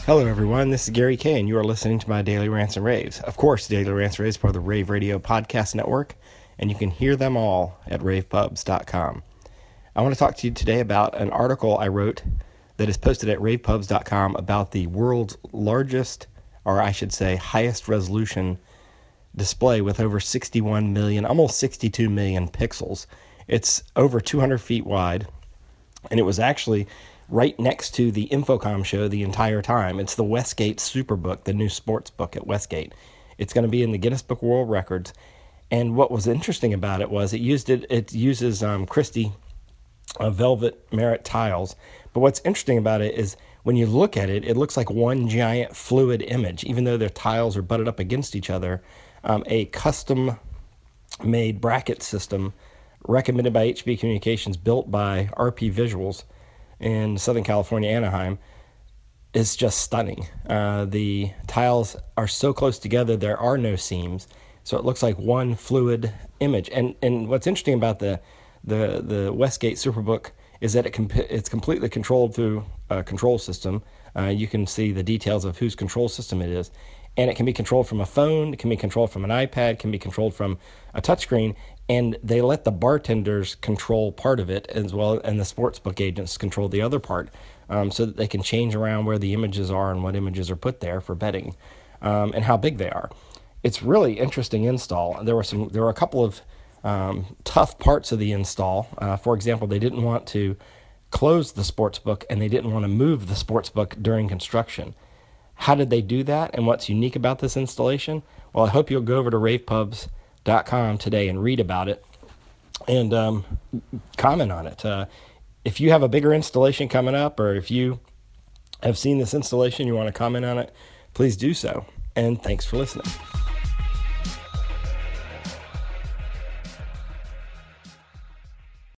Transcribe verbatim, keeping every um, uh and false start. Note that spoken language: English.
Hello, everyone. This is Gary Kay, and you are listening to my Daily Rants and Raves. Of course, Daily Rants and Raves is part of the Rave Radio Podcast Network, and you can hear them all at rave pubs dot com. I want to talk to you today about an article I wrote that is posted at rave pubs dot com about the world's largest, or I should say, highest resolution display with over sixty-one million, almost sixty-two million pixels. It's over two hundred feet wide, and it was actually right next to the Infocom show the entire time. It's the Westgate Superbook, the new sports book at Westgate. It's going to be in the Guinness Book of World Records. And what was interesting about it was it used it. It uses um, Christie uh, Velvet Merit tiles. But what's interesting about it is when you look at it, it looks like one giant fluid image, even though their tiles are butted up against each other. Um, a custom-made bracket system recommended by H P Communications, built by R P Visuals in Southern California, Anaheim, is just stunning. Uh, the tiles are so close together, there are no seams, so it looks like one fluid image. And and what's interesting about the the the Westgate Superbook is that it comp- it's completely controlled through a control system. Uh, you can see the details of whose control system it is. And it can be controlled from a phone, it can be controlled from an iPad, it can be controlled from a touchscreen, and they let the bartenders control part of it as well, and the sportsbook agents control the other part, um, so that they can change around where the images are and what images are put there for betting, um, and how big they are. It's really interesting install. There were some, there were a couple of um, tough parts of the install. Uh, for example, they didn't want to close the sportsbook, and they didn't want to move the sportsbook during construction. How did they do that, and what's unique about this installation? Well, I hope you'll go over to rave pubs dot com today and read about it and um, comment on it. Uh, if you have a bigger installation coming up, or if you have seen this installation, you want to comment on it, please do so. And thanks for listening.